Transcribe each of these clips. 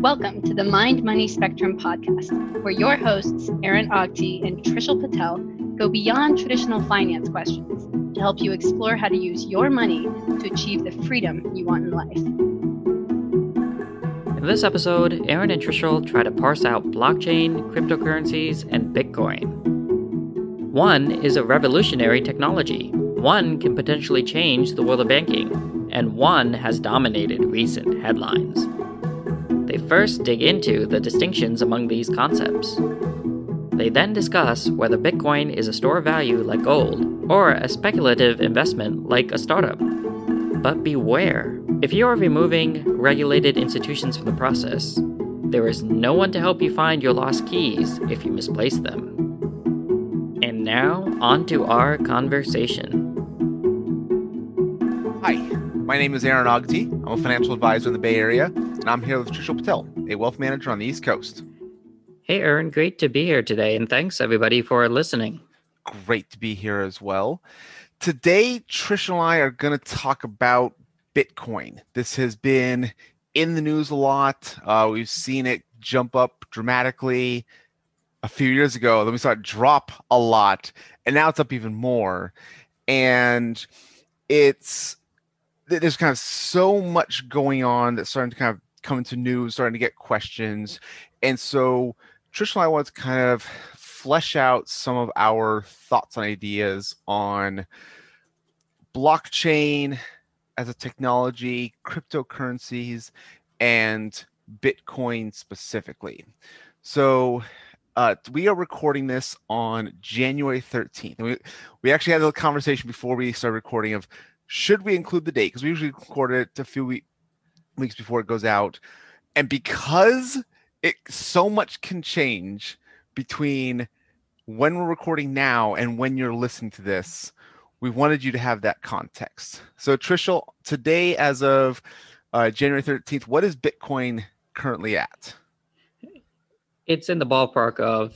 Welcome to the Mind Money Spectrum podcast, where your hosts, Aaron Ogti and Trishul Patel, go beyond traditional finance questions to help you explore how to use your money to achieve the freedom you want in life. In this episode, Aaron and Trishul try to parse out blockchain, cryptocurrencies, and Bitcoin. One is a revolutionary technology. One can potentially change the world of banking, and one has dominated recent headlines. They first dig into the distinctions among these concepts. They then discuss whether Bitcoin is a store of value like gold or a speculative investment like a startup. But beware, if you are removing regulated institutions from the process, there is no one to help you find your lost keys if you misplace them. And now, on to our conversation. Hi, my name is Aaron Ogti. I'm a financial advisor in the Bay Area, and I'm here with Trishul Patel, a wealth manager on the East Coast. Hey, Aaron, great to be here today, and thanks everybody for listening. Great to be here as well. Today, Trish and I are going to talk about Bitcoin. This has been in the news a lot. We've seen it jump up dramatically a few years ago. Then we saw it drop a lot, and now it's up even more. And there's kind of so much going on that's starting to kind of come into news, starting to get questions. And so Trish and I want to kind of flesh out some of our thoughts and ideas on blockchain as a technology, cryptocurrencies, and Bitcoin specifically. So we are recording this on January 13th. And we actually had a conversation before we started recording of should we include the date, because we usually record it a few weeks before it goes out. And because so much can change between when we're recording now and when you're listening to this, we wanted you to have that context. So Trishul, today as of January 13th, what is Bitcoin currently at? It's in the ballpark of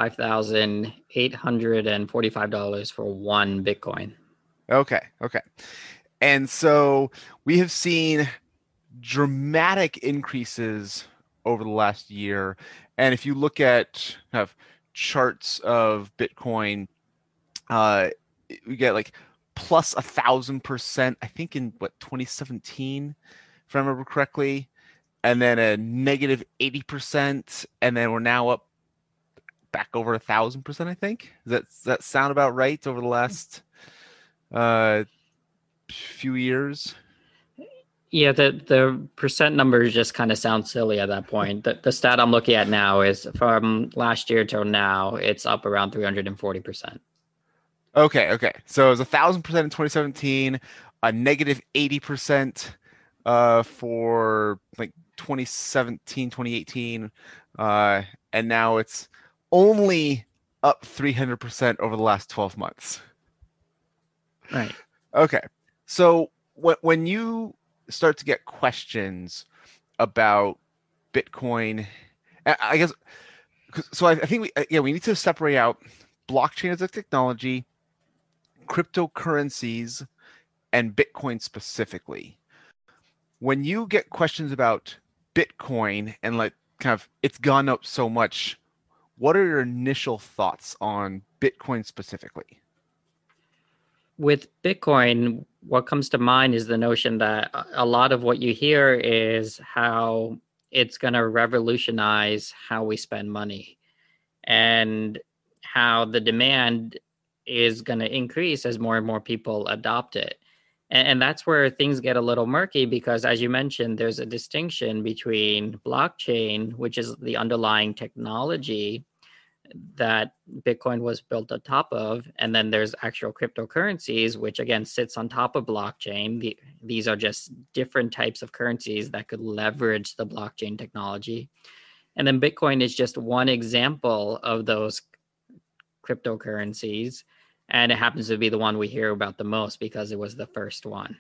$35,845 for one Bitcoin. Okay. And so we have seen dramatic increases over the last year. And if you look at kind of charts of Bitcoin, we get like plus 1,000%, I think in 2017, if I remember correctly, and then a negative 80%, and then we're now up back over 1,000%, I think. Does that sound about right over the last few years? Yeah, the percent numbers just kind of sound silly at that point. The stat I'm looking at now is from last year till now, it's up around 340%. Okay. So it was 1,000% in 2017, a negative 80% for like 2017, 2018, and now it's only up 300% over the last 12 months. Right. Okay. So when you start to get questions about Bitcoin, I guess, so I think we need to separate out blockchain as a technology, cryptocurrencies, and Bitcoin specifically. When you get questions about Bitcoin and like kind of it's gone up so much, what are your initial thoughts on Bitcoin specifically? With Bitcoin, what comes to mind is the notion that a lot of what you hear is how it's going to revolutionize how we spend money and how the demand is going to increase as more and more people adopt it. And that's where things get a little murky because, as you mentioned, there's a distinction between blockchain, which is the underlying technology that Bitcoin was built on top of, and then there's actual cryptocurrencies, which again sits on top of blockchain. These are just different types of currencies that could leverage the blockchain technology. And then Bitcoin is just one example of those cryptocurrencies, and it happens to be the one we hear about the most because it was the first one.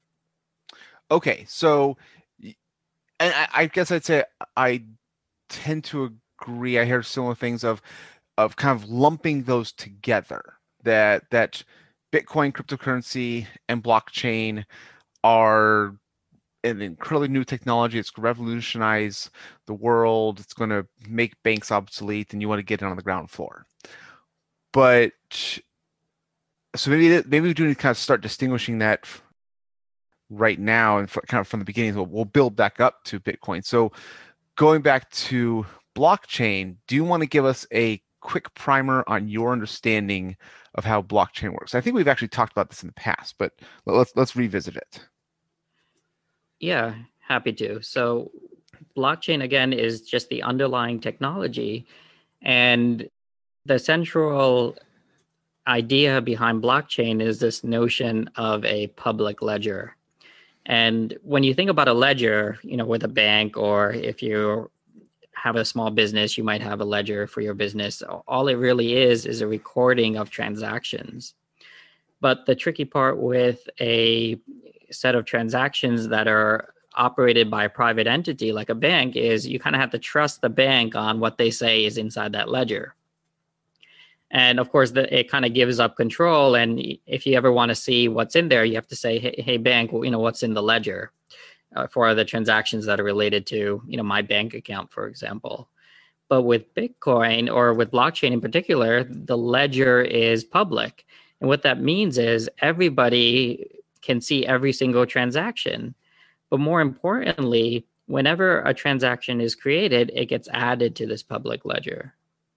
Okay, so, and I guess I'd say I tend to agree. I hear similar things of kind of lumping those together. That Bitcoin, cryptocurrency, and blockchain are an incredibly new technology. It's going to revolutionize the world. It's going to make banks obsolete, and you want to get it on the ground floor. But so maybe we do need to kind of start distinguishing that right now, and kind of from the beginning. We'll build back up to Bitcoin. So going back to blockchain, do you want to give us a quick primer on your understanding of how blockchain works? I think we've actually talked about this in the past, but let's revisit it. Yeah, happy to. So blockchain, again, is just the underlying technology. And the central idea behind blockchain is this notion of a public ledger. And when you think about a ledger, with a bank, or if you have a small business, you might have a ledger for your business. All it really is a recording of transactions. But the tricky part with a set of transactions that are operated by a private entity like a bank is you kind of have to trust the bank on what they say is inside that ledger. And of course, it kind of gives up control. And if you ever want to see what's in there, you have to say, hey bank, what's in the ledger for the transactions that are related to, my bank account, for example. But with Bitcoin, or with blockchain in particular, the ledger is public. And what that means is everybody can see every single transaction. But more importantly, whenever a transaction is created, it gets added to this public ledger.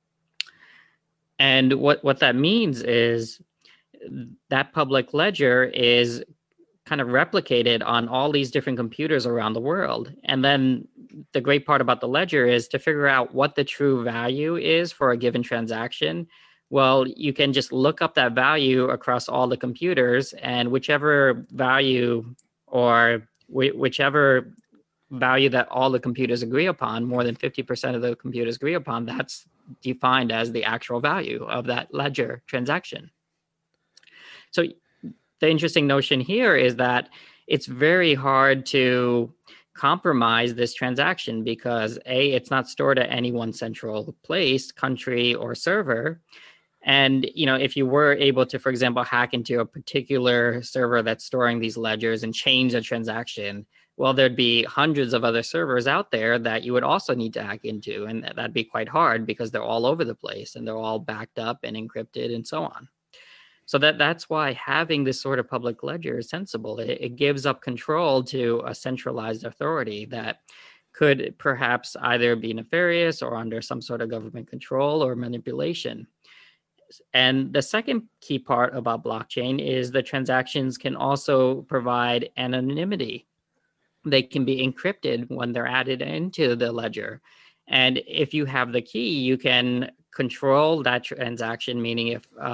And what that means is that public ledger is kind of replicated on all these different computers around the world. And then the great part about the ledger is to figure out what the true value is for a given transaction. Well, you can just look up that value across all the computers, and whichever value or whichever value that all the computers agree upon, more than 50% of the computers agree upon, that's defined as the actual value of that ledger transaction. So the interesting notion here is that it's very hard to compromise this transaction because A, it's not stored at any one central place, country, or server. And, if you were able to, for example, hack into a particular server that's storing these ledgers and change the transaction, well, there'd be hundreds of other servers out there that you would also need to hack into. And that'd be quite hard because they're all over the place and they're all backed up and encrypted and so on. So that's why having this sort of public ledger is sensible. It gives up control to a centralized authority that could perhaps either be nefarious or under some sort of government control or manipulation. And the second key part about blockchain is the transactions can also provide anonymity. They can be encrypted when they're added into the ledger. And if you have the key, you can control that transaction, meaning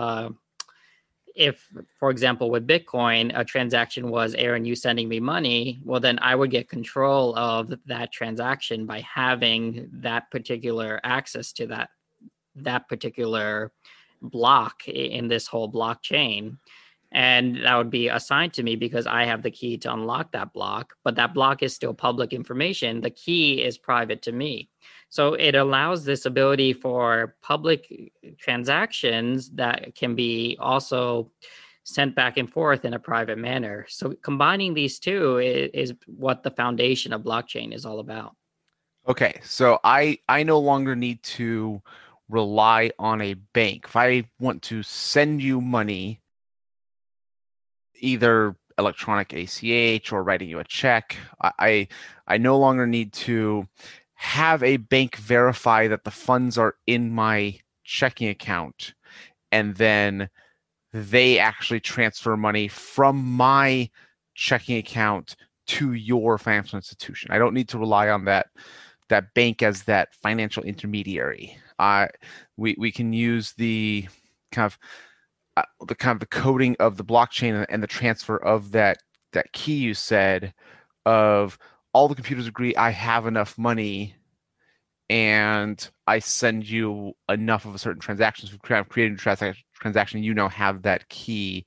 if, for example, with Bitcoin, a transaction was, Aaron, you sending me money, well, then I would get control of that transaction by having that particular access to that particular block in this whole blockchain. And that would be assigned to me because I have the key to unlock that block, but that block is still public information. The key is private to me. So it allows this ability for public transactions that can be also sent back and forth in a private manner. So combining these two is what the foundation of blockchain is all about. Okay, so I no longer need to rely on a bank. If I want to send you money, either electronic ACH or writing you a check, I no longer need to have a bank verify that the funds are in my checking account, and then they actually transfer money from my checking account to your financial institution. I don't need to rely on that bank as that financial intermediary. We can use the kind of the coding of the blockchain and the transfer of that key you said, of all the computers agree I have enough money and I send you enough of a certain transaction. So we've created a transaction, you now have that key.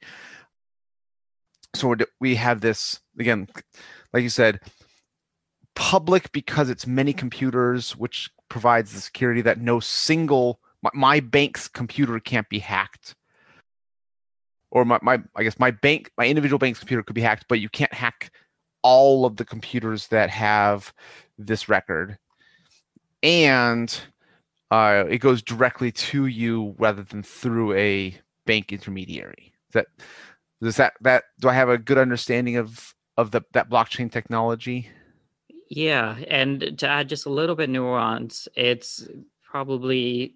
So we have this, again, like you said, public because it's many computers, which provides the security that no single, my bank's computer can't be hacked. Or my individual bank's computer could be hacked, but you can't hack all of the computers that have this record, and it goes directly to you rather than through a bank intermediary. Do I have a good understanding of that blockchain technology? Yeah, and to add just a little bit nuance, it's probably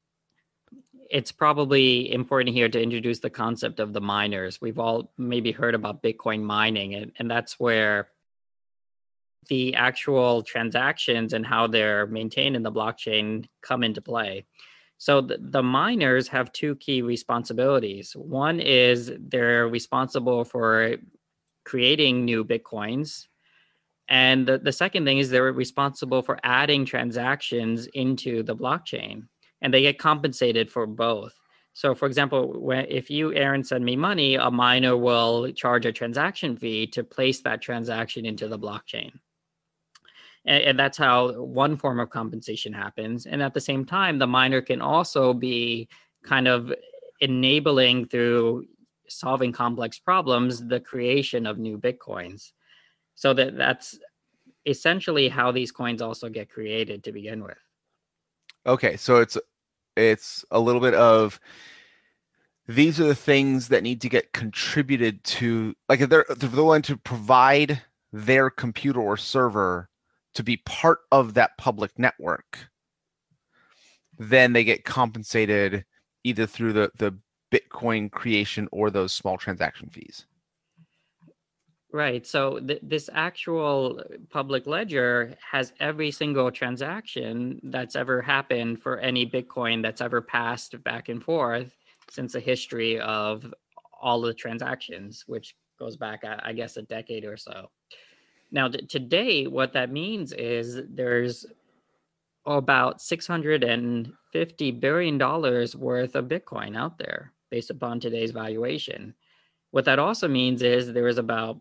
important here to introduce the concept of the miners. We've all maybe heard about Bitcoin mining, and that's where the actual transactions and how they're maintained in the blockchain come into play. So the miners have two key responsibilities. One is they're responsible for creating new Bitcoins. And the second thing is they're responsible for adding transactions into the blockchain, and they get compensated for both. So for example, if you, Aaron, send me money, a miner will charge a transaction fee to place that transaction into the blockchain. And that's how one form of compensation happens. And at the same time, the miner can also be kind of enabling, through solving complex problems, the creation of new Bitcoins. So that's essentially how these coins also get created to begin with. Okay, so it's a little bit of, these are the things that need to get contributed to, like if they're willing to provide their computer or server to be part of that public network, then they get compensated either through the Bitcoin creation or those small transaction fees. Right. So this actual public ledger has every single transaction that's ever happened for any Bitcoin that's ever passed back and forth since the history of all the transactions, which goes back, I guess, a decade or so. Now, today, what that means is there's about $650 billion worth of Bitcoin out there based upon today's valuation. What that also means is there is about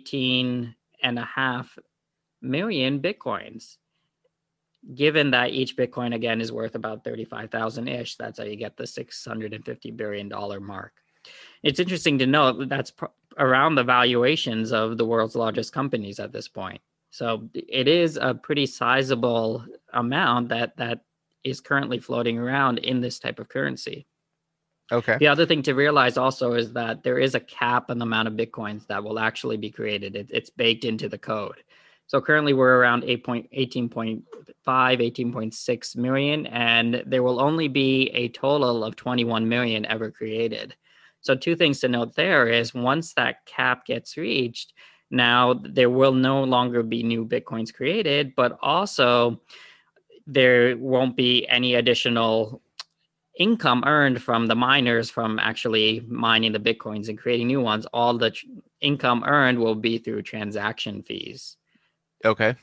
18.5 million Bitcoins. Given that each Bitcoin, again, is worth about 35,000-ish, that's how you get the $650 billion mark. It's interesting to note that's around the valuations of the world's largest companies at this point. So it is a pretty sizable amount that is currently floating around in this type of currency. Okay. The other thing to realize also is that there is a cap on the amount of Bitcoins that will actually be created. It's baked into the code. So currently we're around 18.5, 18.6 million, and there will only be a total of 21 million ever created. So two things to note there is, once that cap gets reached, now there will no longer be new Bitcoins created, but also there won't be any additional income earned from the miners from actually mining the Bitcoins and creating new ones. All the income earned will be through transaction fees. Okay.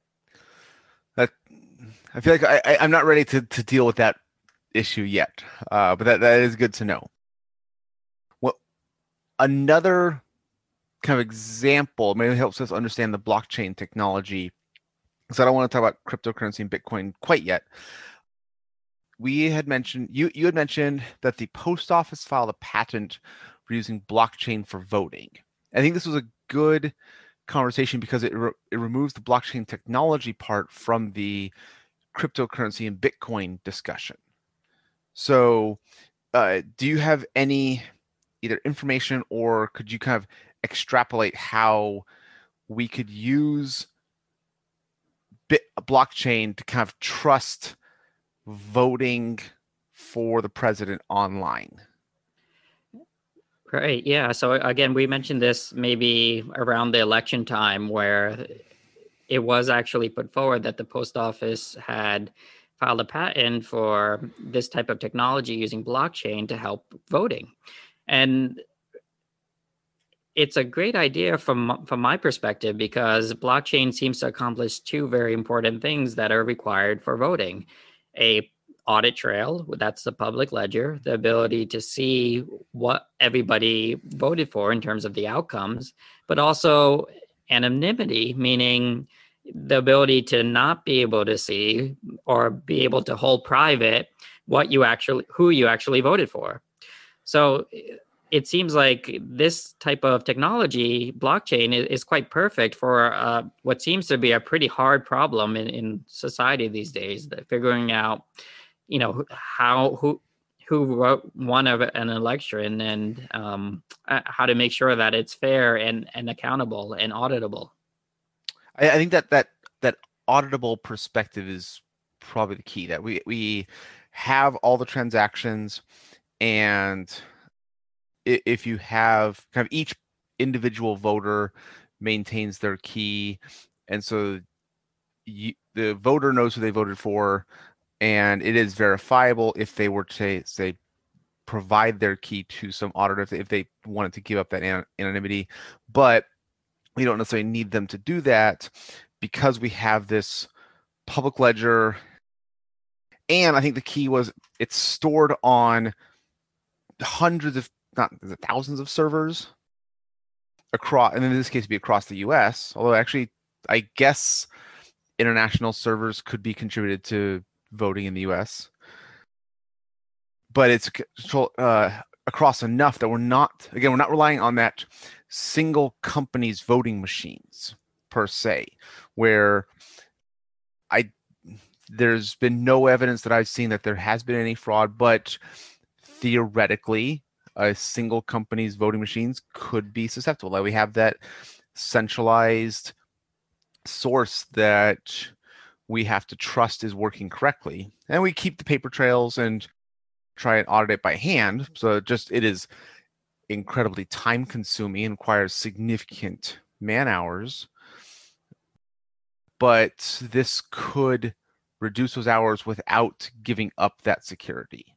I feel like I'm not ready to deal with that issue yet, but that is good to know. Well, another kind of example maybe helps us understand the blockchain technology, because I don't want to talk about cryptocurrency and Bitcoin quite yet. We had mentioned, you had mentioned that the post office filed a patent for using blockchain for voting. I think this was a good conversation because it removes the blockchain technology part from the cryptocurrency and Bitcoin discussion. So do you have any either information, or could you kind of extrapolate how we could use blockchain to kind of trust voting for the president online? Right. Yeah. So again, we mentioned this maybe around the election time, where it was actually put forward that the post office had filed a patent for this type of technology using blockchain to help voting. And it's a great idea from my perspective, because blockchain seems to accomplish two very important things that are required for voting: a audit trail, that's the public ledger, the ability to see what everybody voted for in terms of the outcomes, but also anonymity, meaning the ability to not be able to see or be able to hold private who you actually voted for. So it seems like this type of technology, blockchain, is quite perfect for what seems to be a pretty hard problem in society these days. That figuring out, who won an election, and how to make sure that it's fair and accountable and auditable. I think that auditable perspective is probably the key. That we have all the transactions, and if you have kind of each individual voter maintains their key, and so the voter knows who they voted for, and it is verifiable if they were to say provide their key to some auditor if they wanted to give up that anonymity. But we don't necessarily need them to do that because we have this public ledger. And I think the key was it's stored on hundreds of, not thousands of servers across, and in this case it'd be across the US, although actually I guess international servers could be contributed to voting in the US. But it's across enough that we're not relying on that single company's voting machines per se, where there's been no evidence that I've seen that there has been any fraud, but theoretically a single company's voting machines could be susceptible. Like we have that centralized source that we have to trust is working correctly, and we keep the paper trails and try and audit it by hand. So it is incredibly time consuming and requires significant man hours, but this could reduce those hours without giving up that security.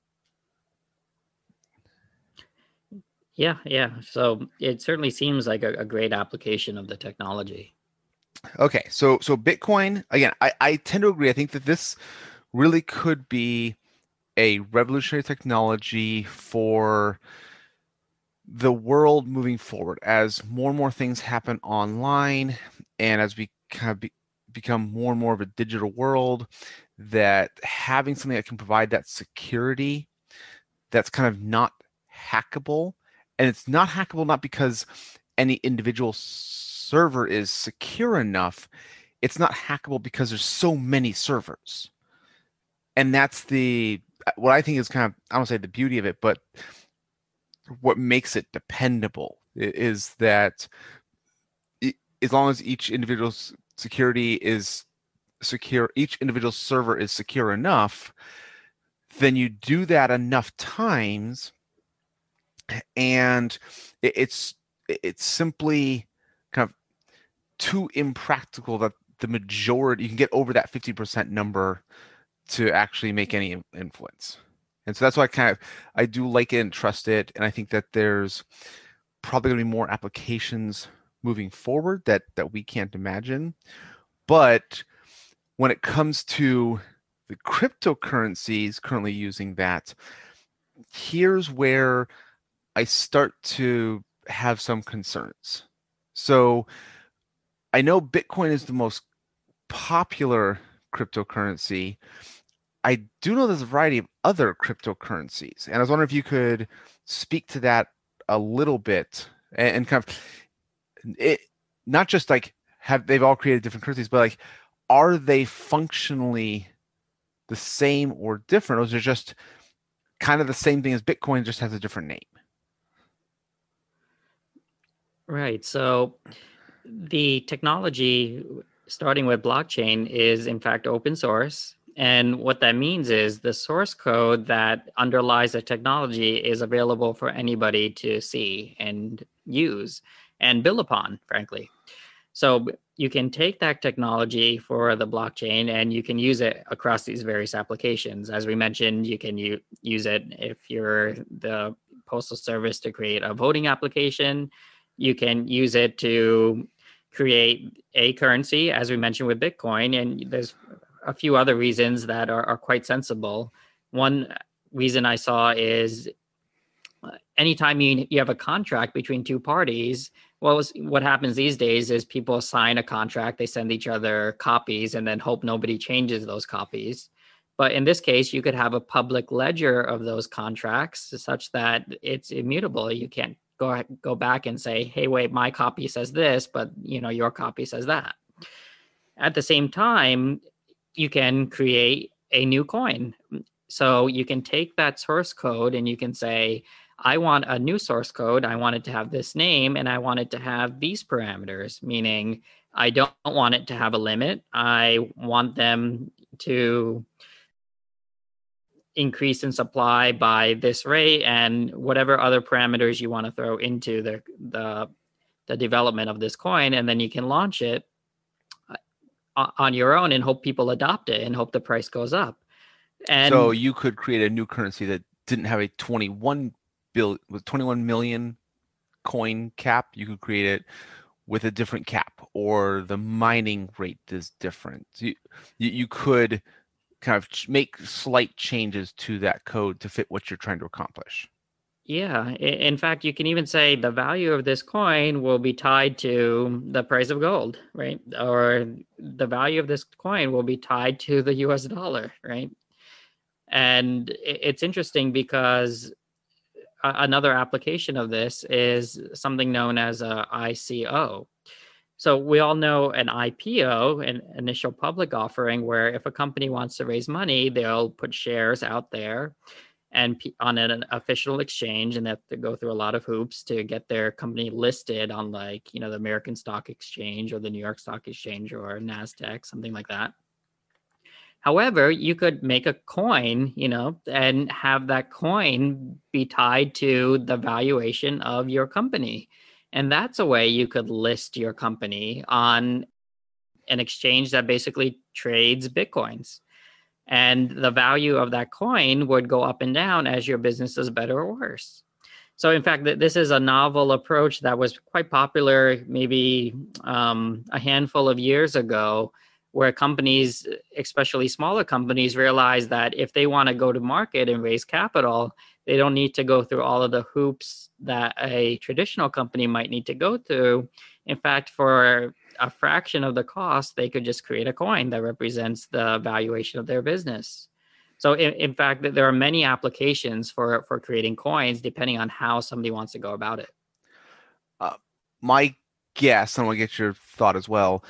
Yeah. So it certainly seems like a great application of the technology. Okay, so Bitcoin, again, I tend to agree. I think that this really could be a revolutionary technology for the world moving forward as more and more things happen online, and as we kind of become more and more of a digital world, that having something that can provide that security that's kind of not hackable. And it's not hackable not because any individual server is secure enough. It's not hackable because there's so many servers. And that's what I think is kind of, I don't say the beauty of it, but what makes it dependable is that as long as each individual's security is secure, each individual server is secure enough, then you do that enough times, and it's simply kind of too impractical that the majority, you can get over that 50% number to actually make any influence. And so that's why I do like it and trust it. And I think that there's probably going to be more applications moving forward that we can't imagine. But when it comes to the cryptocurrencies currently using that, here's where I start to have some concerns. So I know Bitcoin is the most popular cryptocurrency. I do know there's a variety of other cryptocurrencies, and I was wondering if you could speak to that a little bit, and kind of it, not just like they've all created different currencies, but like, are they functionally the same or different, or is it just kind of the same thing as Bitcoin, just has a different name? Right. So the technology, starting with blockchain, is in fact open source. And what that means is the source code that underlies the technology is available for anybody to see and use and build upon, frankly. So you can take that technology for the blockchain and you can use it across these various applications. As we mentioned, you can use it if you're the Postal Service to create a voting application. You can use it to create a currency, as we mentioned with Bitcoin. And there's a few other reasons that are quite sensible. One reason I saw is anytime you have a contract between two parties, what happens these days is people sign a contract, they send each other copies and then hope nobody changes those copies. But in this case, you could have a public ledger of those contracts such that it's immutable. You can't go back and say, hey, wait, my copy says this, but your copy says that. At the same time, you can create a new coin. So you can take that source code and you can say, I want a new source code. I want it to have this name and I want it to have these parameters, meaning I don't want it to have a limit. I want them to increase in supply by this rate and whatever other parameters you want to throw into the development of this coin. And then you can launch it on your own and hope people adopt it and hope the price goes up. And so you could create a new currency that didn't have a 21 million coin cap. You could create it with a different cap, or the mining rate is different. You could kind of make slight changes to that code to fit what you're trying to accomplish. Yeah. In fact, you can even say the value of this coin will be tied to the price of gold, right? Or the value of this coin will be tied to the US dollar, right? And it's interesting because another application of this is something known as a ICO. So we all know an IPO, an initial public offering, where if a company wants to raise money, they'll put shares out there and on an official exchange, and they have to go through a lot of hoops to get their company listed on the American Stock Exchange or the New York Stock Exchange or NASDAQ, something like that. However, you could make a coin, and have that coin be tied to the valuation of your company. And that's a way you could list your company on an exchange that basically trades Bitcoins. And the value of that coin would go up and down as your business is better or worse. So in fact, this is a novel approach that was quite popular maybe a handful of years ago, where companies, especially smaller companies, realize that if they want to go to market and raise capital, they don't need to go through all of the hoops that a traditional company might need to go through. In fact, for a fraction of the cost, they could just create a coin that represents the valuation of their business. So in fact, there are many applications for creating coins depending on how somebody wants to go about it. My guess, and I want to get your thought as well,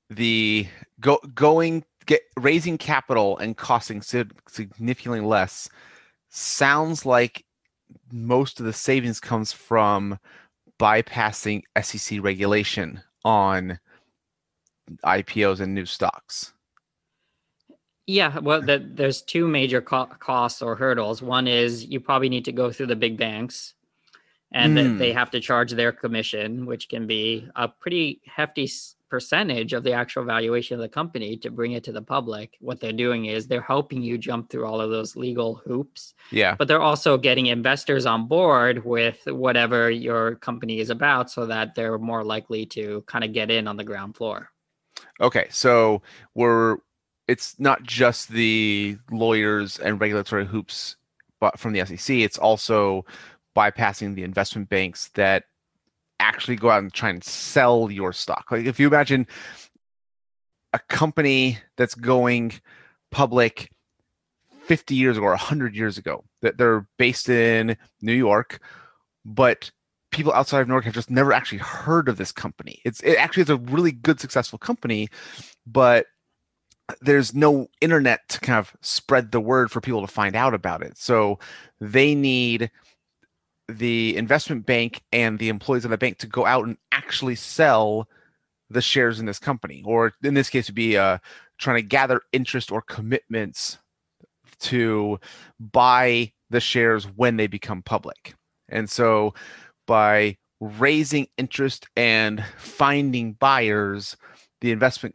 raising capital and costing significantly less sounds like most of the savings comes from bypassing SEC regulation on IPOs and new stocks. Yeah, well, there's two major costs or hurdles. One is you probably need to go through the big banks, and they have to charge their commission, which can be a pretty hefty percentage of the actual valuation of the company to bring it to the public. What they're doing is they're helping you jump through all of those legal hoops. Yeah. But they're also getting investors on board with whatever your company is about so that they're more likely to kind of get in on the ground floor. Okay, so it's not just the lawyers and regulatory hoops but from the SEC, it's also bypassing the investment banks that actually go out and try and sell your stock. Like if you imagine a company that's going public 50 years ago or 100 years ago, that they're based in New York, but people outside of New York have just never actually heard of this company. It actually is a really good, successful company, but there's no internet to kind of spread the word for people to find out about it. So they need the investment bank and the employees of the bank to go out and actually sell the shares in this company, or in this case, would be trying to gather interest or commitments to buy the shares when they become public. And so by raising interest and finding buyers, the investment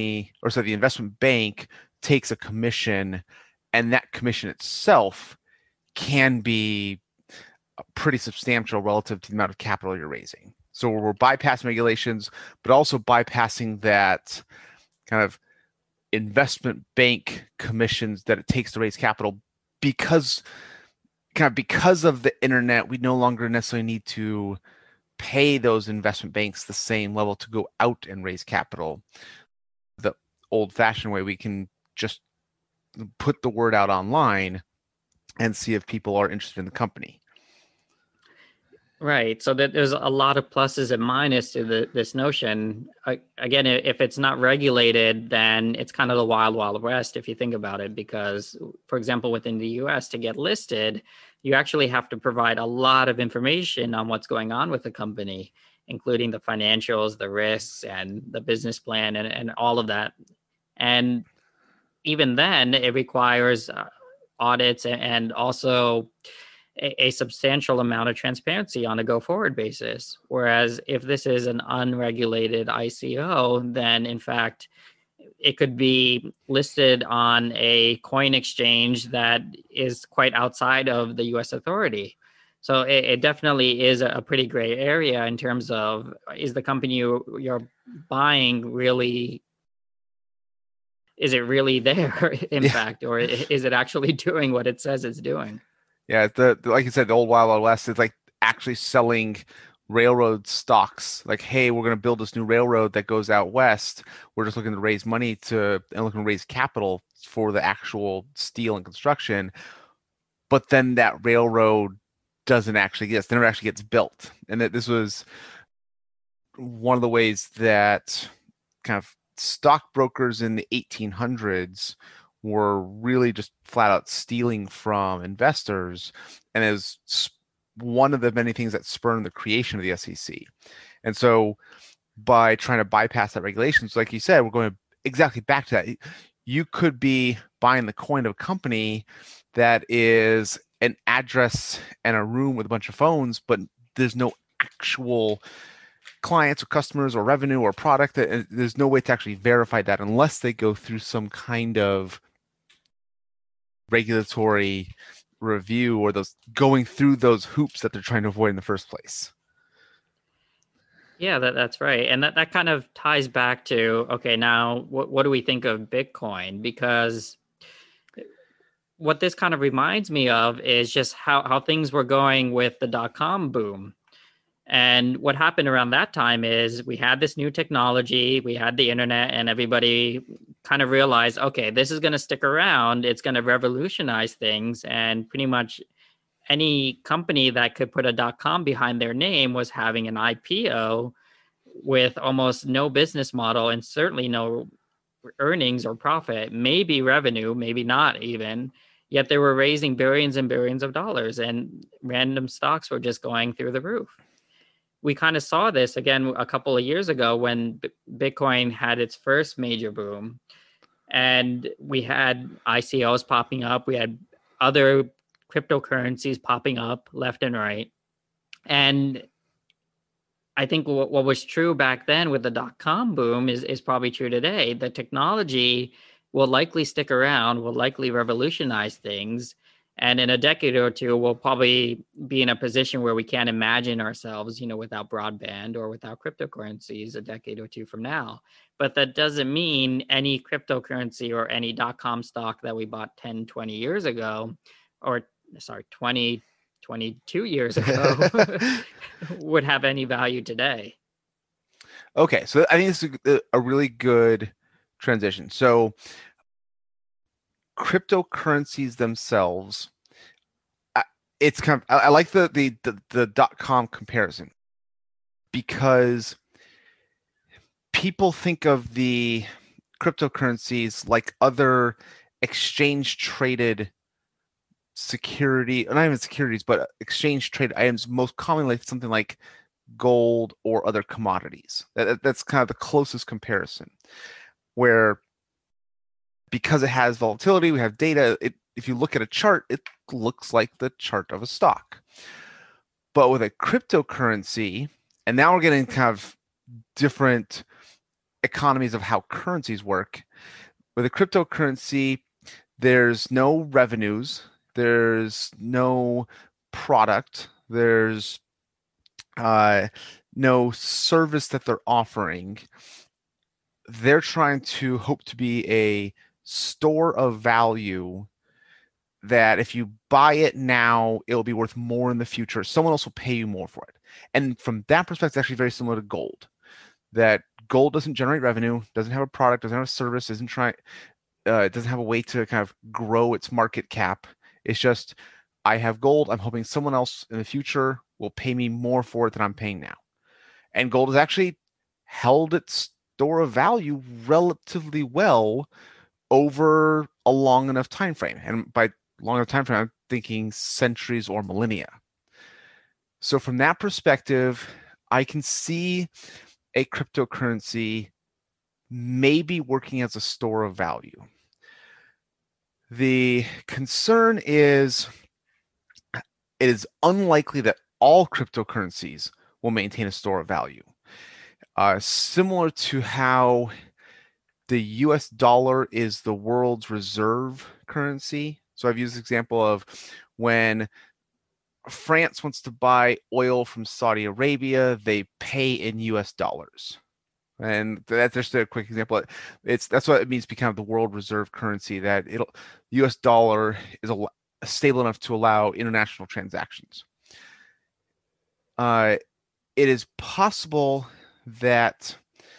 bank takes a commission, and that commission itself can be pretty substantial relative to the amount of capital you're raising. So we're bypassing regulations, but also bypassing that kind of investment bank commissions that it takes to raise capital, because of the internet, we no longer necessarily need to pay those investment banks the same level to go out and raise capital. The old-fashioned way, we can just put the word out online and see if people are interested in the company. Right. So that there's a lot of pluses and minuses to this notion. Again, if it's not regulated, then it's kind of the wild, wild west if you think about it. Because, for example, within the US, to get listed, you actually have to provide a lot of information on what's going on with the company, including the financials, the risks, and the business plan, and all of that. And even then, it requires audits and also a substantial amount of transparency on a go forward basis. Whereas if this is an unregulated ICO, then in fact, it could be listed on a coin exchange that is quite outside of the US authority. So it definitely is a pretty gray area in terms of, is the company you're buying really, is it really there in fact, or is it actually doing what it says it's doing? Yeah, the like you said, the old Wild Wild West is like actually selling railroad stocks. Like, hey, we're going to build this new railroad that goes out west. We're just looking to raise money and looking to raise capital for the actual steel and construction. But then that railroad doesn't actually never actually gets built. And that this was one of the ways that kind of stockbrokers in the 1800s were really just flat out stealing from investors. And it was one of the many things that spurned the creation of the SEC. And so by trying to bypass that regulation, so like you said, we're going exactly back to that. You could be buying the coin of a company that is an address and a room with a bunch of phones, but there's no actual clients or customers or revenue or product. There's no way to actually verify that unless they go through some kind of regulatory review or going through those hoops that they're trying to avoid in the first place. Yeah, that's right. And that kind of ties back to, okay, now what do we think of Bitcoin? Because what this kind of reminds me of is just how things were going with the dot-com boom. And what happened around that time is we had this new technology, we had the internet, and everybody kind of realized, okay, this is going to stick around. It's going to revolutionize things. And pretty much any company that could put a .com behind their name was having an IPO with almost no business model and certainly no earnings or profit, maybe revenue, maybe not even. Yet they were raising billions and billions of dollars, and random stocks were just going through the roof. We kind of saw this again a couple of years ago when Bitcoin had its first major boom, and we had ICOs popping up. We had other cryptocurrencies popping up left and right. And I think what was true back then with the dot-com boom is probably true today. The technology will likely stick around, will likely revolutionize things. And in a decade or two, we'll probably be in a position where we can't imagine ourselves, without broadband or without cryptocurrencies a decade or two from now. But that doesn't mean any cryptocurrency or any dot-com stock that we bought 10, 20 years ago, 22 years ago would have any value today. Okay, so I think this is a really good transition. So cryptocurrencies themselves, it's kind of, I like the .com comparison, because people think of the cryptocurrencies like other exchange traded not even securities, but exchange traded items, most commonly something like gold or other commodities. That's kind of the closest comparison, where because it has volatility, we have data. If you look at a chart, it looks like the chart of a stock. But with a cryptocurrency, and now we're getting kind of different economies of how currencies work. With a cryptocurrency, there's no revenues, there's no product, there's no service that they're offering. They're trying to hope to be a store of value that if you buy it now, it'll be worth more in the future. Someone else will pay you more for it. And from that perspective, it's actually very similar to gold. That gold doesn't generate revenue, doesn't have a product, doesn't have a service, it doesn't have a way to kind of grow its market cap. It's just, I have gold. I'm hoping someone else in the future will pay me more for it than I'm paying now. And gold has actually held its store of value relatively well over a long enough time frame. And by long enough time frame, I'm thinking centuries or millennia. So from that perspective, I can see a cryptocurrency maybe working as a store of value. The concern is it is unlikely that all cryptocurrencies will maintain a store of value. Similar to how the US dollar is the world's reserve currency. So I've used the example of when France wants to buy oil from Saudi Arabia, they pay in US dollars. And that's just a quick example. That's what it means to become the world reserve currency, that US dollar is stable enough to allow international transactions. It is possible that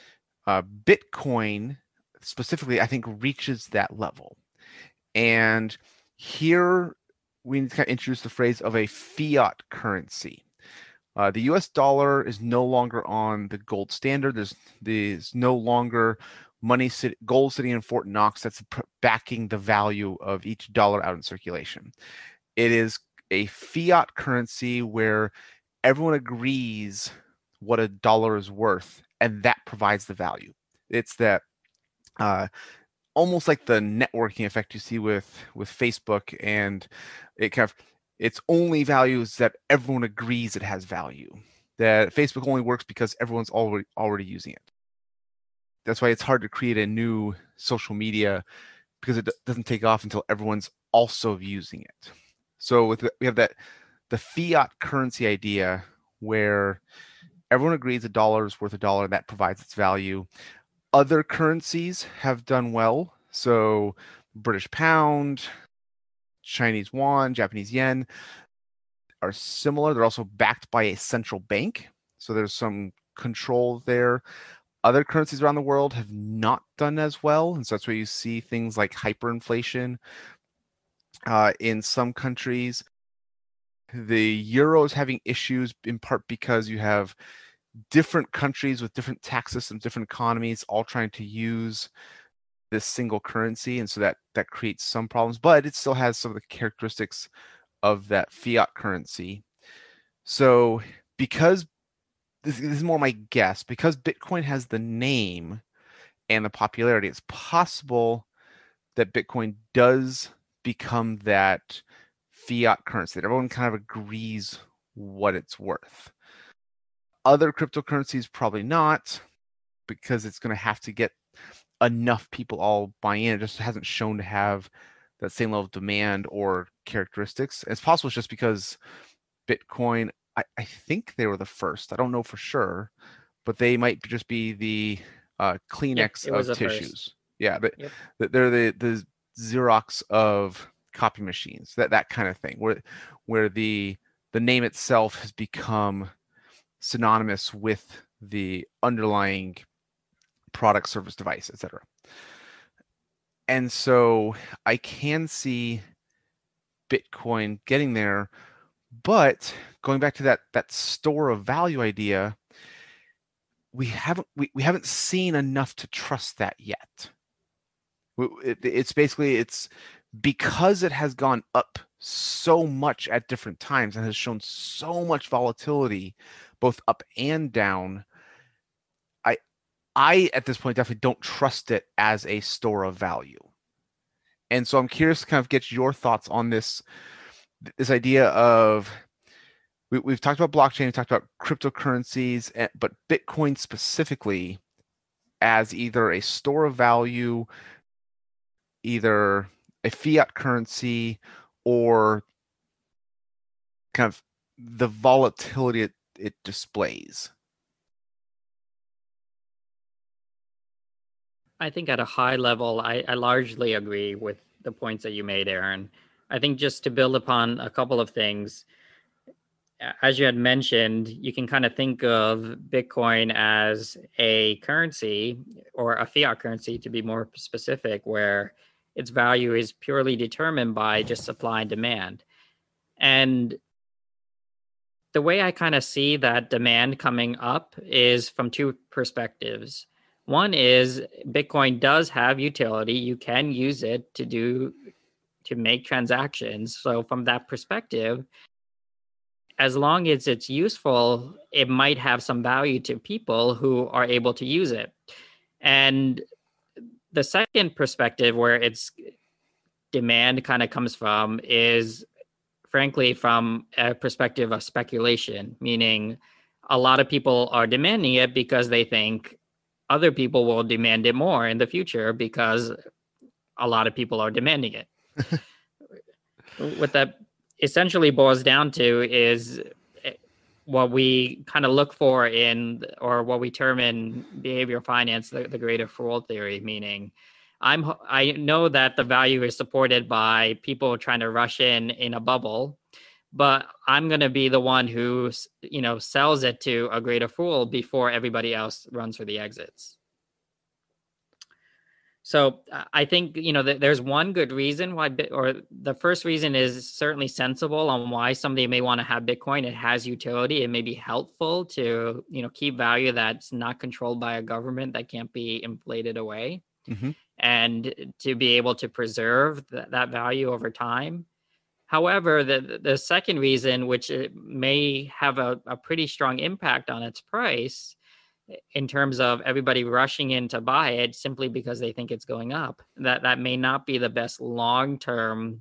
Bitcoin specifically, I think, reaches that level. And here we need to kind of introduce the phrase of a fiat currency. The US dollar is no longer on the gold standard. There's no longer gold sitting in Fort Knox that's backing the value of each dollar out in circulation. It is a fiat currency where everyone agrees what a dollar is worth, and that provides the value. It's that almost like the networking effect you see with Facebook, and its only value is that everyone agrees it has value. That Facebook only works because everyone's already using it. That's why it's hard to create a new social media, because it doesn't take off until everyone's also using it. So we have the fiat currency idea where everyone agrees a dollar is worth a dollar, and that provides its value. Other currencies have done well. So British pound, Chinese yuan, Japanese yen are similar. They're also backed by a central bank. So there's some control there. Other currencies around the world have not done as well. And so that's where you see things like hyperinflation in some countries. The euro is having issues in part because you have different countries with different tax systems, different economies, all trying to use this single currency, and so that creates some problems, but it still has some of the characteristics of that fiat currency. So because this is more my guess, because Bitcoin has the name and the popularity, it's possible that Bitcoin does become that fiat currency that everyone kind of agrees what it's worth. Other cryptocurrencies probably not, because it's going to have to get enough people all buying in. It just hasn't shown to have that same level of demand or characteristics. It's possible it's just because Bitcoin, I think they were the first. I don't know for sure, but they might just be the Kleenex of tissues. First. Yeah, but they're the Xerox of copy machines. That kind of thing, where the name itself has become synonymous with the underlying product, service, device, etc. And so I can see Bitcoin getting there, but going back to that store of value idea, we haven't seen enough to trust that yet. It's because it has gone up so much at different times and has shown so much volatility, both up and down. I at this point definitely don't trust it as a store of value. And so I'm curious to kind of get your thoughts on this idea of, we've talked about blockchain, we talked about cryptocurrencies, but Bitcoin specifically as either a store of value, either a fiat currency, or kind of the volatility it displays. I think at a high level, I largely agree with the points that you made, Aaron. I think just to build upon a couple of things, as you had mentioned, you can kind of think of Bitcoin as a currency, or a fiat currency to be more specific, where its value is purely determined by just supply and demand. And the way I kind of see that demand coming up is from two perspectives. One is Bitcoin does have utility. You can use it to make transactions. So from that perspective, as long as it's useful, it might have some value to people who are able to use it. And the second perspective where its demand kind of comes from is, frankly, from a perspective of speculation, meaning a lot of people are demanding it because they think other people will demand it more in the future because a lot of people are demanding it. What that essentially boils down to is what we kind of look for or what we term in behavioral finance, the greater fool theory, meaning I know that the value is supported by people trying to rush in a bubble, but I'm going to be the one who, sells it to a greater fool before everybody else runs for the exits. So I think, there's one good reason why, or the first reason is certainly sensible on why somebody may want to have Bitcoin. It has utility. It may be helpful to, keep value that's not controlled by a government that can't be inflated away, and to be able to preserve that value over time. However, the second reason, which may have a pretty strong impact on its price, in terms of everybody rushing in to buy it simply because they think it's going up, that may not be the best long-term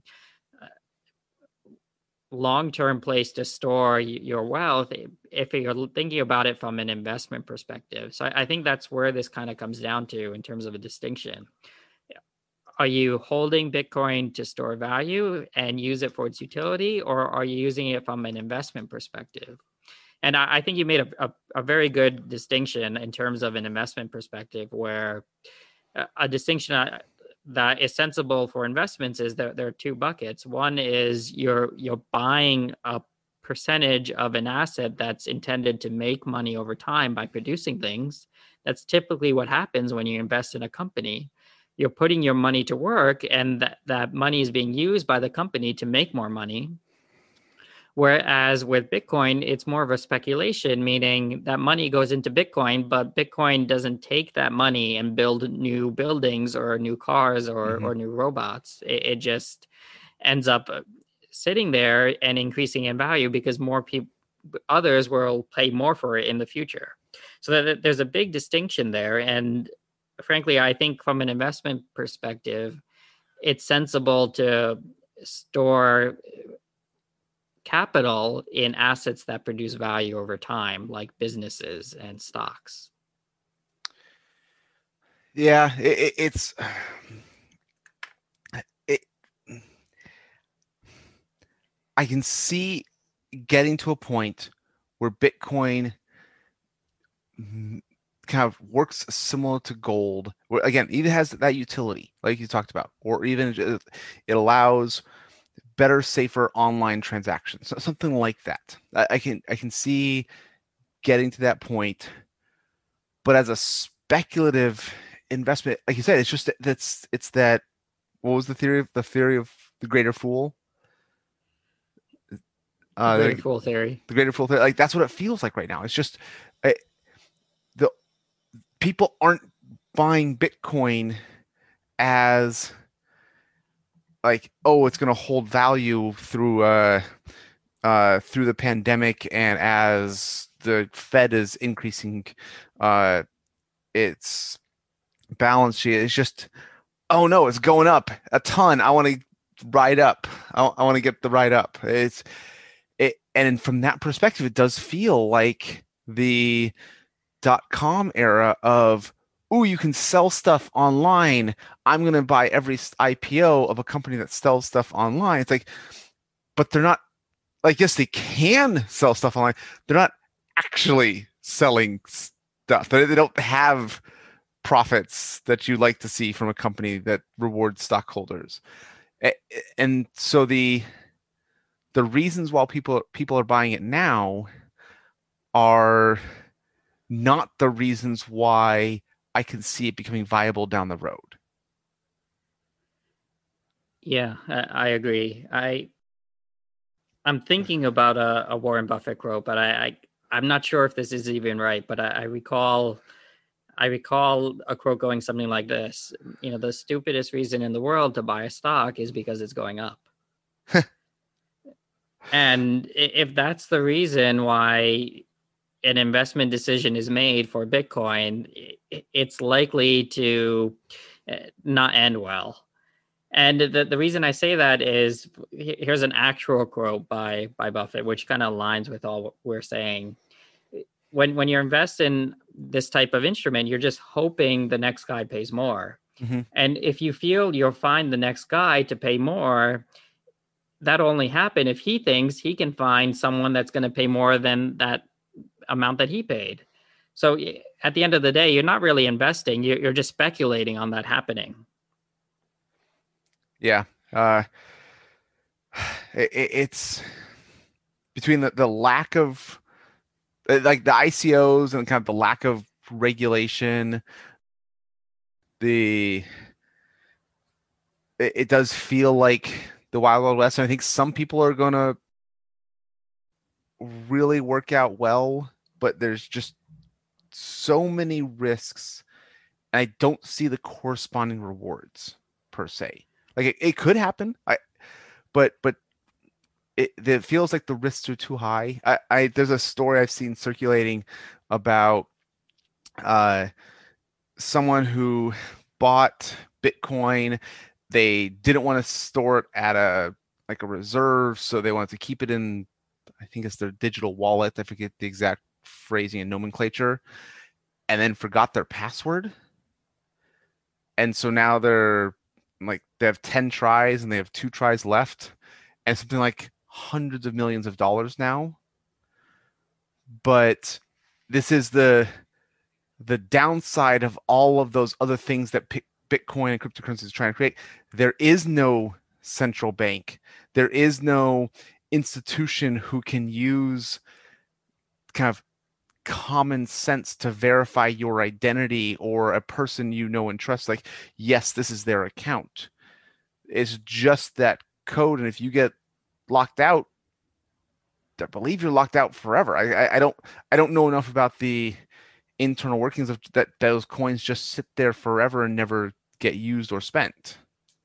place to store your wealth if you're thinking about it from an investment perspective. So I think that's where this kind of comes down to in terms of a distinction. Are you holding Bitcoin to store value and use it for its utility, or are you using it from an investment perspective? And I think you made a very good distinction in terms of an investment perspective, where a distinction that is sensible for investments is that there are two buckets. One is you're buying a percentage of an asset that's intended to make money over time by producing things. That's typically what happens when you invest in a company. You're putting your money to work, and that money is being used by the company to make more money. Whereas with Bitcoin, it's more of a speculation, meaning that money goes into Bitcoin, but Bitcoin doesn't take that money and build new buildings or new cars or new robots. It just ends up sitting there and increasing in value because more people, others will pay more for it in the future. So there's a big distinction there. And frankly, I think from an investment perspective, it's sensible to store capital in assets that produce value over time, like businesses and stocks. Yeah, I can see getting to a point where Bitcoin kind of works similar to gold, where again, even has that utility, like you talked about, or even it allows better, safer online transactions, so something like that. I can see getting to that point, but as a speculative investment, like you said, it's just it's that. What was the theory of the greater fool? The greater fool theory. The greater fool theory. Like that's what it feels like right now. It's just the people aren't buying Bitcoin as like, oh, it's going to hold value through the pandemic, and as the Fed is increasing its balance sheet, it's just, oh no, it's going up a ton. I want to ride up. I want to get the ride up. And from that perspective, it does feel like the .com era of, ooh, you can sell stuff online. I'm going to buy every IPO of a company that sells stuff online. It's like, but they're not, like, yes, they can sell stuff online. They're not actually selling stuff. They don't have profits that you like to see from a company that rewards stockholders. And so the reasons why people are buying it now are not the reasons why I can see it becoming viable down the road. Yeah, I agree. I'm thinking about a Warren Buffett quote, but I'm not sure if this is even right. But I recall a quote going something like this: the stupidest reason in the world to buy a stock is because it's going up. And if that's the reason why an investment decision is made for Bitcoin, it's likely to not end well. And the reason I say that is here's an actual quote by Buffett, which kind of aligns with all what we're saying. When you invest in this type of instrument, you're just hoping the next guy pays more. Mm-hmm. And if you feel you'll find the next guy to pay more, that'll only happen if he thinks he can find someone that's going to pay more than that amount that he paid. So at the end of the day, you're not really investing. You're just speculating on that happening. Yeah. It's between the lack of like the ICOs and kind of the lack of regulation, it does feel like the Wild Wild West. And I think some people are going to really work out well, but there's just so many risks. And I don't see the corresponding rewards per se. Like it could happen. But it feels like the risks are too high. There's a story I've seen circulating about someone who bought Bitcoin. They didn't want to store it at a reserve, so they wanted to keep it in, I think it's their digital wallet. I forget the exact phrasing and nomenclature, and then forgot their password. And so now they have 10 tries and they have 2 tries left, and something like hundreds of millions of dollars now. But this is the downside of all of those other things that Bitcoin and cryptocurrency is trying to create. There is no central bank. There is no institution who can use kind of common sense to verify your identity or a person you know and trust. Like, yes, this is their account. It's just that code. And if you get locked out, I believe you're locked out forever. I don't know enough about the internal workings of that those coins just sit there forever and never get used or spent.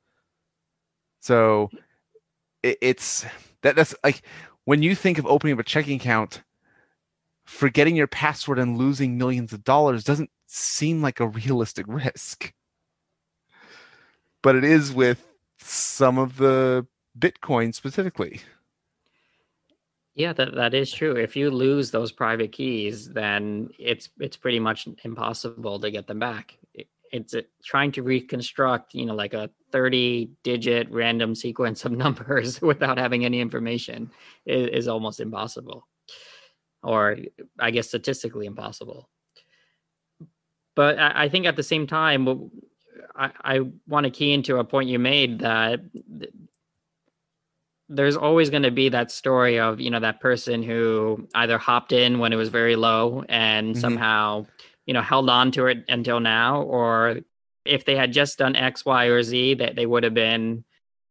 So that's like when you think of opening up a checking account, forgetting your password and losing millions of dollars doesn't seem like a realistic risk. But it is with some of the Bitcoin specifically. Yeah, that is true. If you lose those private keys, then it's pretty much impossible to get them back. It's trying to reconstruct, like a 30-digit random sequence of numbers without having any information is almost impossible, or I guess statistically impossible. But I think at the same time, I want to key into a point you made that there's always going to be that story of, that person who either hopped in when it was very low and somehow, held on to it until now, or if they had just done X, Y, or Z, that they would have been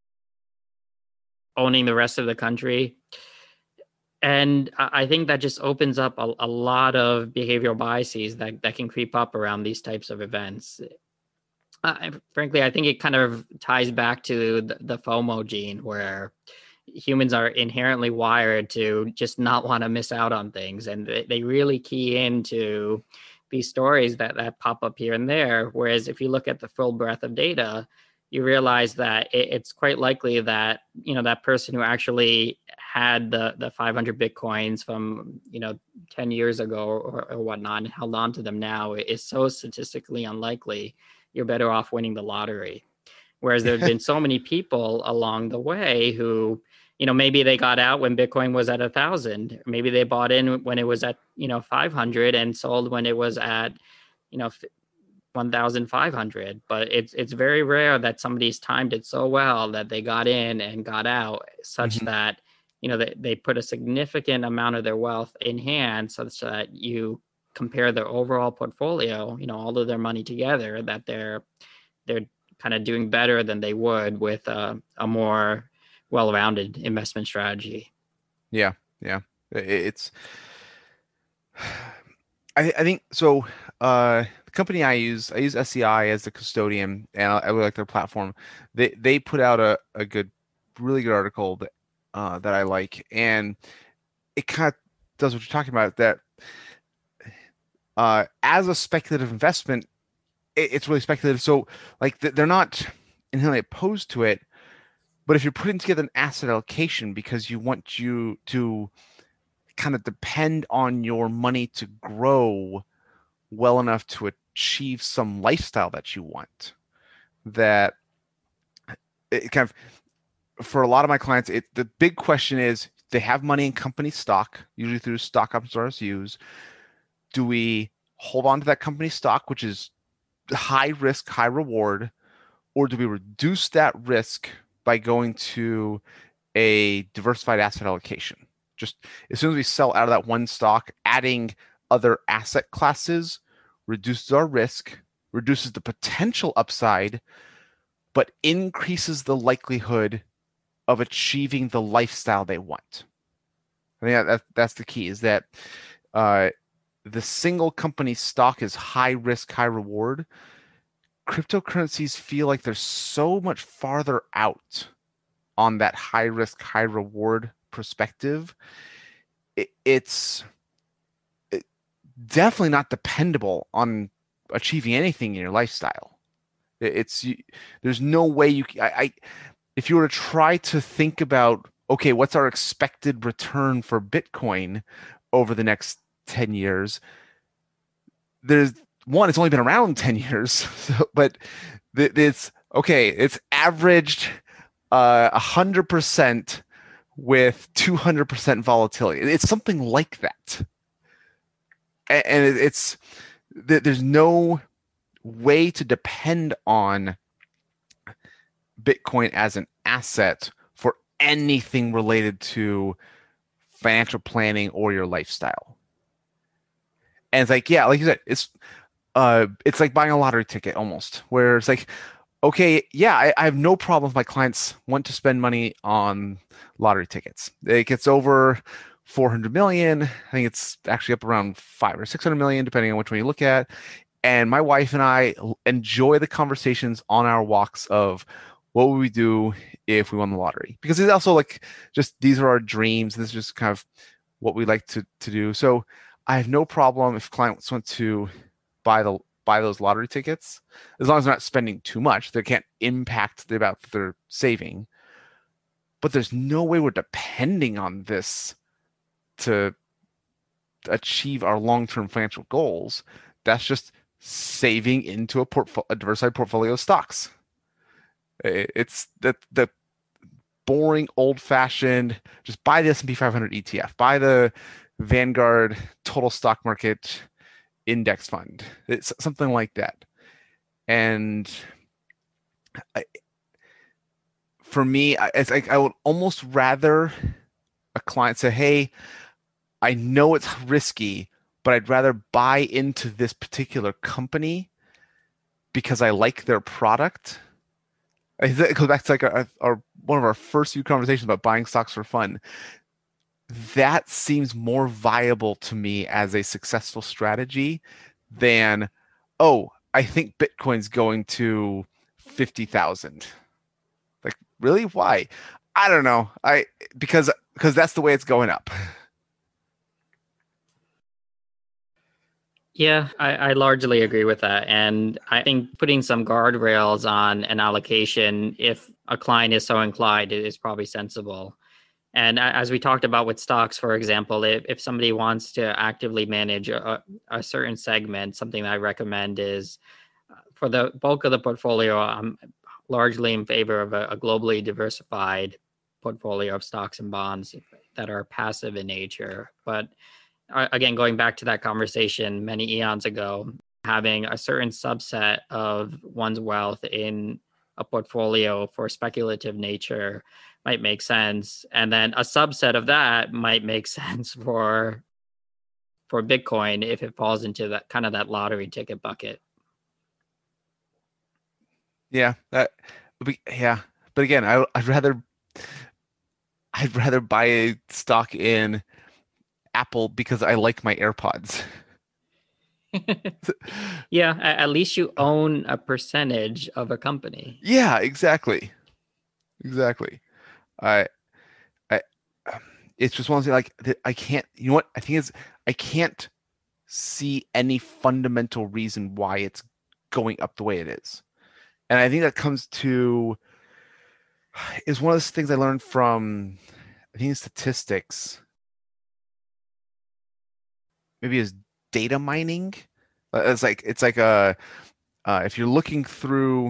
owning the rest of the country. And I think that just opens up a lot of behavioral biases that can creep up around these types of events. Frankly, I think it kind of ties back to the FOMO gene, where humans are inherently wired to just not want to miss out on things. And they really key into these stories that pop up here and there. Whereas if you look at the full breadth of data, you realize that it's quite likely that, that person who actually had the 500 Bitcoins from, 10 years ago or whatnot and held on to them now is so statistically unlikely. You're better off winning the lottery. Whereas there have been so many people along the way who, maybe they got out when Bitcoin was at 1,000. Maybe they bought in when it was at, 500 and sold when it was at, 1,500. But it's very rare that somebody's timed it so well that they got in and got out such that, they put a significant amount of their wealth in hand such that you compare their overall portfolio, all of their money together, that they're kind of doing better than they would with a more well-rounded investment strategy. Yeah. It's I think so. The company I use SEI as the custodian, and I really like their platform. They put out a really good article that I like, and it kind of does what you're talking about. That as a speculative investment, it's really speculative. So like they're not inherently opposed to it, but if you're putting together an asset allocation because you want you to kind of depend on your money to grow well enough to achieve some lifestyle that you want, that it kind of, for a lot of my clients, the big question is they have money in company stock, usually through stock options or RSUs. Do we hold on to that company stock, which is high risk, high reward, or do we reduce that risk by going to a diversified asset allocation? Just as soon as we sell out of that one stock, adding other asset classes reduces our risk, reduces the potential upside, but increases the likelihood of achieving the lifestyle they want. I think that's the key, is that the single company stock is high risk, high reward. Cryptocurrencies feel like they're so much farther out on that high risk, high reward perspective. It's definitely not dependable on achieving anything in your lifestyle. There's no way if you were to try to think about, okay, what's our expected return for Bitcoin over the next 10 years? It's only been around 10 years, but it's averaged 100% with 200% volatility. It's something like that. And there's no way to depend on Bitcoin as an asset for anything related to financial planning or your lifestyle. And it's like, yeah, like you said, it's like buying a lottery ticket almost, where it's like, okay, yeah, I have no problem if my clients want to spend money on lottery tickets. It gets over 400 million. I think it's actually up around 500 or 600 million, depending on which one you look at. And my wife and I enjoy the conversations on our walks of what would we do if we won the lottery? Because it's also like, just these are our dreams. This is just kind of what we like to do. So I have no problem if clients want to buy those lottery tickets, as long as they're not spending too much. They can't impact the amount that they're saving. But there's no way we're depending on this to achieve our long-term financial goals. That's just saving into a diversified portfolio of stocks. It's the boring, old-fashioned, just buy the S&P 500 ETF, buy the Vanguard Total Stock Market Index Fund. It's something like that. And for me, it's like I would almost rather a client say, hey, I know it's risky, but I'd rather buy into this particular company because I like their product. It goes back to like our one of our first few conversations about buying stocks for fun. That seems more viable to me as a successful strategy than, oh, I think Bitcoin's going to 50,000. Like, really? Why? I don't know. Because that's the way it's going up. Yeah, I largely agree with that. And I think putting some guardrails on an allocation, if a client is so inclined, it is probably sensible. And as we talked about with stocks, for example, if somebody wants to actively manage a certain segment, something that I recommend is for the bulk of the portfolio, I'm largely in favor of a globally diversified portfolio of stocks and bonds that are passive in nature. But again, going back to that conversation many eons ago, having a certain subset of one's wealth in a portfolio for speculative nature might make sense. And then a subset of that might make sense for Bitcoin if it falls into that kind of that lottery ticket bucket. Yeah, yeah. But again, I'd rather buy a stock in Apple because I like my AirPods. Yeah, at least you own a percentage of a company. Yeah, exactly. Exactly. I I it's just one thing like I can't, you know what? I think is I can't see any fundamental reason why it's going up the way it is. And I think that comes to is one of those things I learned from I think statistics, maybe is data mining. It's like a if you're looking through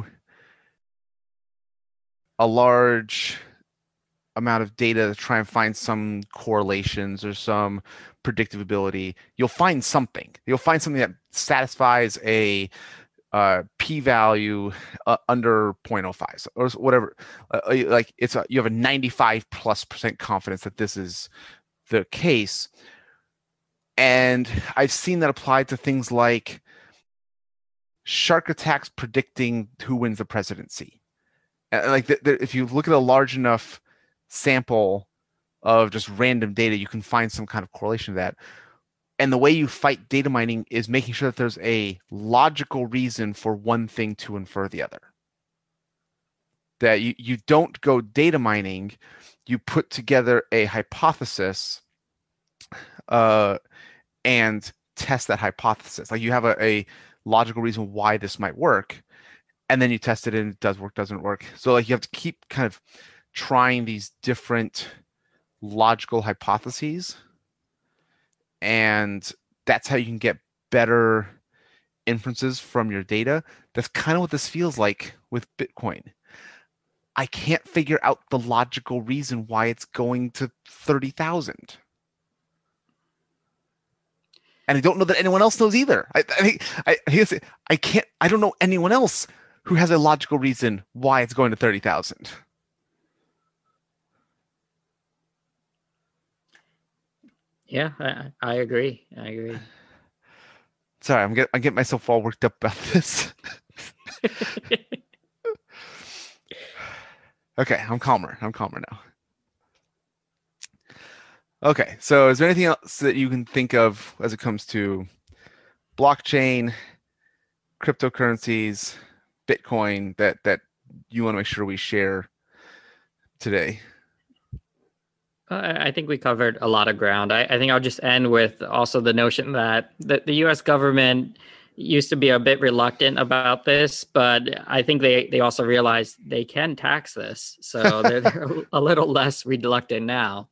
a large amount of data to try and find some correlations or some predictability, you'll find something. You'll find something that satisfies a p-value under 0.05 or whatever. Like you have a 95+% confidence that this is the case. And I've seen that applied to things like shark attacks predicting who wins the presidency. Like if you look at a large enough sample of just random data, you can find some kind of correlation to that. And the way you fight data mining is making sure that there's a logical reason for one thing to infer the other. That you don't go data mining, you put together a hypothesis and test that hypothesis. Like you have a logical reason why this might work, and then you test it and it does work, doesn't work. So like you have to keep kind of trying these different logical hypotheses, and that's how you can get better inferences from your data. That's kind of what this feels like with Bitcoin. I can't figure out the logical reason why it's going to 30,000. And I don't know that anyone else knows either. I can't, I don't know anyone else who has a logical reason why it's going to 30,000. Yeah, I agree. Sorry, I'm getting myself all worked up about this. Okay, I'm calmer now. Okay, so is there anything else that you can think of as it comes to blockchain, cryptocurrencies, Bitcoin that you want to make sure we share today? I think we covered a lot of ground. I think I'll just end with also the notion that the U.S. government used to be a bit reluctant about this, but I think they also realized they can tax this, so they're a little less reluctant now.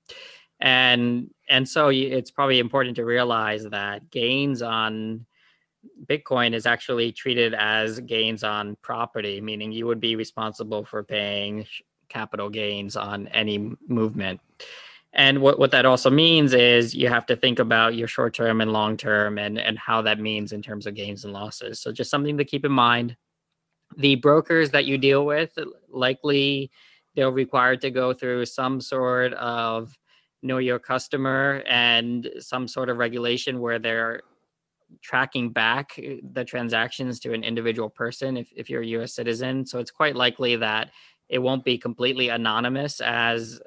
And so it's probably important to realize that gains on Bitcoin is actually treated as gains on property, meaning you would be responsible for paying capital gains on any movement. And what that also means is you have to think about your short term and long term and how that means in terms of gains and losses. So just something to keep in mind. The brokers that you deal with, likely they'll require to go through some sort of know your customer and some sort of regulation where they're tracking back the transactions to an individual person if you're a US citizen. So it's quite likely that it won't be completely anonymous as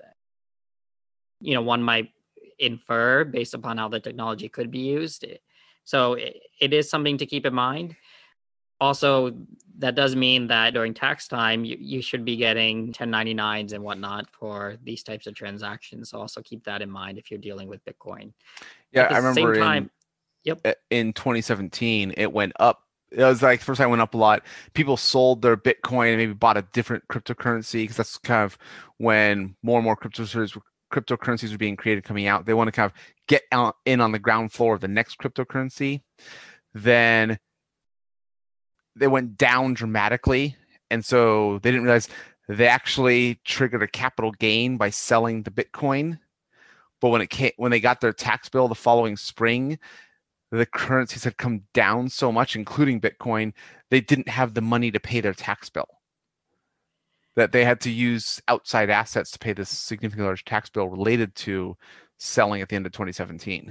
one might infer based upon how the technology could be used. So it is something to keep in mind. Also, that does mean that during tax time, you should be getting 1099s and whatnot for these types of transactions. So also keep that in mind if you're dealing with Bitcoin. Yeah, At the I remember same time, in 2017, it went up. It was like the first time it went up a lot. People sold their Bitcoin and maybe bought a different cryptocurrency because that's kind of when more and more cryptocurrencies are being created, coming out. They want to kind of get in on the ground floor of the next cryptocurrency. Then they went down dramatically, and so they didn't realize they actually triggered a capital gain by selling the Bitcoin. But when they got their tax bill the following spring, the currencies had come down so much, including Bitcoin, they didn't have the money to pay their tax bill. That they had to use outside assets to pay this significantly large tax bill related to selling at the end of 2017.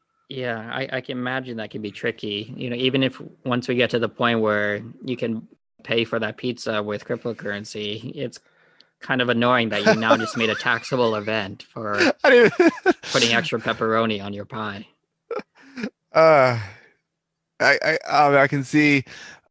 Yeah, I can imagine that can be tricky. Even if once we get to the point where you can pay for that pizza with cryptocurrency, it's kind of annoying that you now just made a taxable event for putting extra pepperoni on your pie. I can see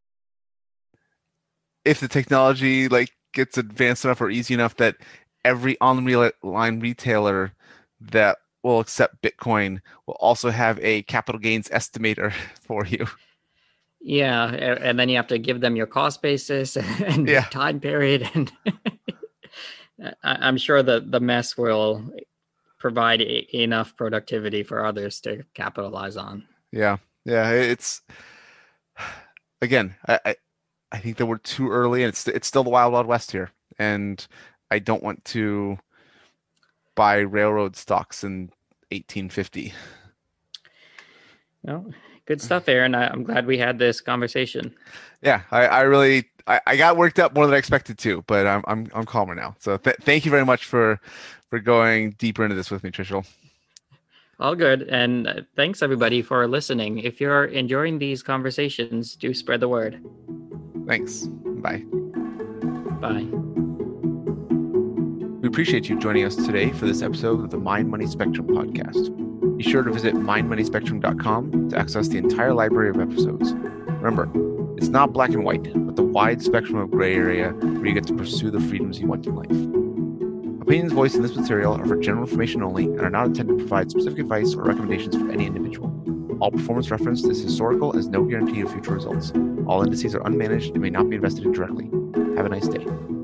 if the technology like gets advanced enough or easy enough that every online retailer that will accept Bitcoin will also have a capital gains estimator for you. Yeah, and then you have to give them your cost basis and time period, and I'm sure that the mess will provide enough productivity for others to capitalize on. Yeah, it's again, I think that we're too early, and it's still the wild west here, and I don't want to buy railroad stocks in 1850. Well, good stuff, Aaron. I'm glad we had this conversation. Yeah, I really got worked up more than I expected to, but I'm calmer now. So thank you very much for going deeper into this with me, Trishul. All good, and thanks everybody for listening. If you're enjoying these conversations, do spread the word. Thanks. Bye. Bye. We appreciate you joining us today for this episode of the Mind Money Spectrum podcast. Be sure to visit mindmoneyspectrum.com to access the entire library of episodes. Remember, it's not black and white, but the wide spectrum of gray area where you get to pursue the freedoms you want in life. Opinions voiced in this material are for general information only and are not intended to provide specific advice or recommendations for any individual. All performance referenced is historical and is no guarantee of future results. All indices are unmanaged and may not be invested in directly. Have a nice day.